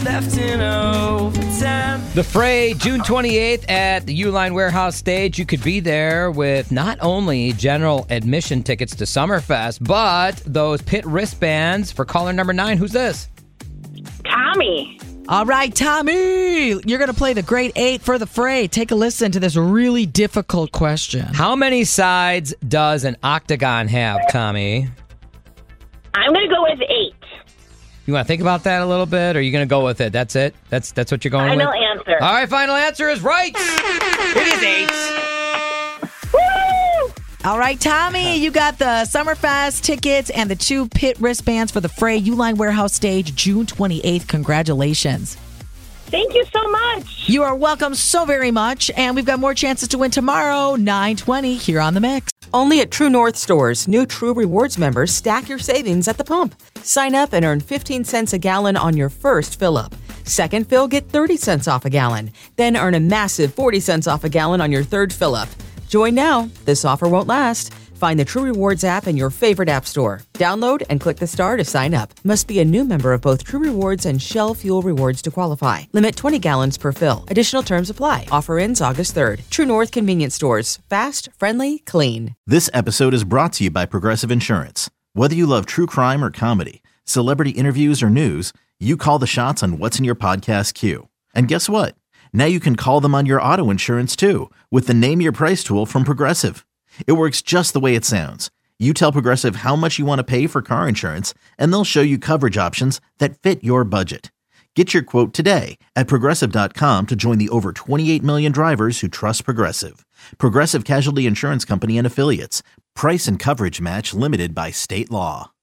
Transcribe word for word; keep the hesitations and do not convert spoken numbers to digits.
what's left in overtime. The Fray, June twenty-eighth at the Uline Warehouse stage. You could be there with not only general admission tickets to Summerfest, but those pit wristbands for caller number nine. Who's this? Tommy. All right, Tommy, you're going to play the Great Eight for the Fray. Take a listen to this really difficult question. How many sides does an octagon have, Tommy? I'm going to go with eight. You want to think about that a little bit, or are you going to go with it? That's it? That's that's what you're going Final with? answer. All right, final answer is right. It is eight. Woo! All right, Tommy, you got the Summerfest tickets and the two pit wristbands for the Fray Uline Warehouse stage, June twenty-eighth. Congratulations. Thank you so much. You are welcome so very much. And we've got more chances to win tomorrow, nine twenty, here on The Mix. Only at True North stores, new True Rewards members stack your savings at the pump. Sign up and earn fifteen cents a gallon on your first fill-up. Second fill, get thirty cents off a gallon. Then earn a massive forty cents off a gallon on your third fill-up. Join now. This offer won't last. Find the True Rewards app in your favorite app store. Download and click the star to sign up. Must be a new member of both True Rewards and Shell Fuel Rewards to qualify. Limit twenty gallons per fill. Additional terms apply. Offer ends August third. True North Convenience Stores. Fast, friendly, clean. This episode is brought to you by Progressive Insurance. Whether you love true crime or comedy, celebrity interviews or news, you call the shots on what's in your podcast queue. And guess what? Now you can call them on your auto insurance too with the Name Your Price tool from Progressive. It works just the way it sounds. You tell Progressive how much you want to pay for car insurance, and they'll show you coverage options that fit your budget. Get your quote today at Progressive dot com to join the over twenty-eight million drivers who trust Progressive. Progressive Casualty Insurance Company and Affiliates. Price and coverage match limited by state law.